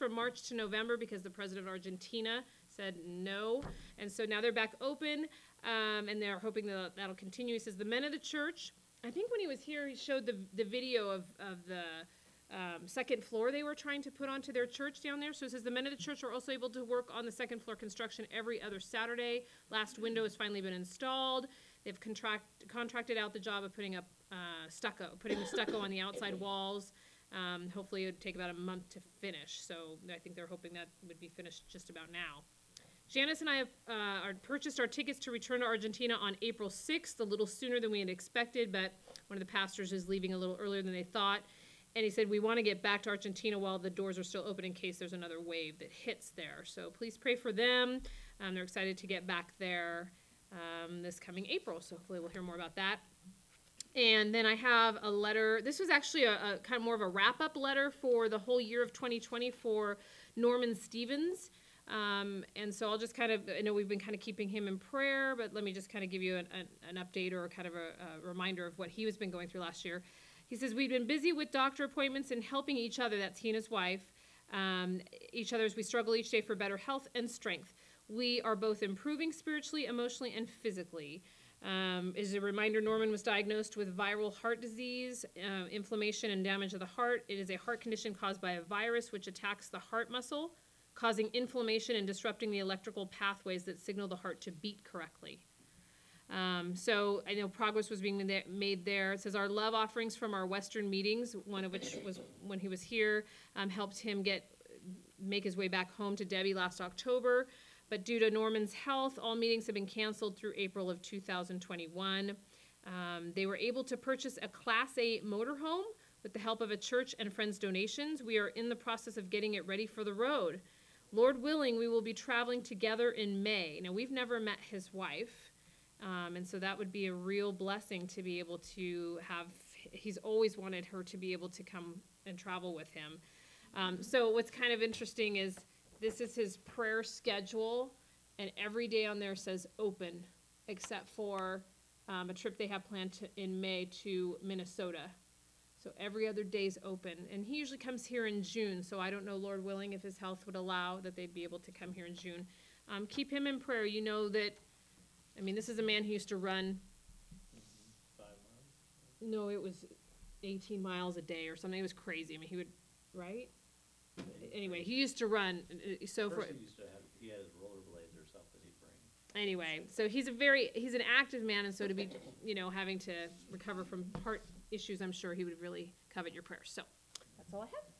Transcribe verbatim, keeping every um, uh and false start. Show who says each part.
Speaker 1: from March to November because the president of Argentina said no. And so now they're back open, um, and they're hoping that that'll continue. He says the men of the church, I think when he was here, he showed the, the video of, of the um, second floor they were trying to put onto their church down there. So it says the men of the church are also able to work on the second floor construction every other Saturday. Last window has finally been installed. They've contract, contracted out the job of putting up uh, stucco, putting the stucco on the outside walls. Um, hopefully it would take about a month to finish. So I think they're hoping that would be finished just about now. Janice and I have uh, are purchased our tickets to return to Argentina on April sixth, a little sooner than we had expected, but one of the pastors is leaving a little earlier than they thought. And he said, we want to get back to Argentina while the doors are still open in case there's another wave that hits there. So please pray for them. Um, they're excited to get back there um, this coming April. So hopefully we'll hear more about that. And then I have a letter. This was actually a, a kind of more of a wrap-up letter for the whole year of twenty twenty for Norman Stevens. Um, and so I'll just kind of, I know we've been kind of keeping him in prayer, but let me just kind of give you an, an, an update or kind of a, a reminder of what he has been going through last year. He says, we've been busy with doctor appointments and helping each other, that's he and his wife, um, each other as we struggle each day for better health and strength. We are both improving spiritually, emotionally, and physically. Um, as a reminder, Norman was diagnosed with viral heart disease, uh, inflammation and damage of the heart. It is a heart condition caused by a virus which attacks the heart muscle, causing inflammation and disrupting the electrical pathways that signal the heart to beat correctly. Um, so I know progress was being made there. It says our love offerings from our Western meetings, one of which was when he was here, um, helped him get make his way back home to Debbie last October. But due to Norman's health, all meetings have been canceled through April of two thousand twenty-one. Um, they were able to purchase a Class A motorhome with the help of a church and friends' donations. We are in the process of getting it ready for the road. Lord willing, we will be traveling together in May. Now, we've never met his wife, um, and so that would be a real blessing to be able to have. He's always wanted her to be able to come and travel with him. Um, so what's kind of interesting is this is his prayer schedule, and every day on there says open, except for um, a trip they have planned to, in May to Minnesota. So every other day's open. And he usually comes here in June, so I don't know, Lord willing, if his health would allow that they'd be able to come here in June. Um, keep him in prayer. You know that, I mean, this is a man who used to run.
Speaker 2: Five miles?
Speaker 1: No, it was eighteen miles a day or something. It was crazy. I mean, he would, right? Anyway, he used to run. uh, So for
Speaker 2: First he used to have, he had his rollerblades or something he'd bring.
Speaker 1: anyway, so he's a very he's an active man, and so to be, you know, having to recover from heart issues, I'm sure he would really covet your prayers. So that's all I have.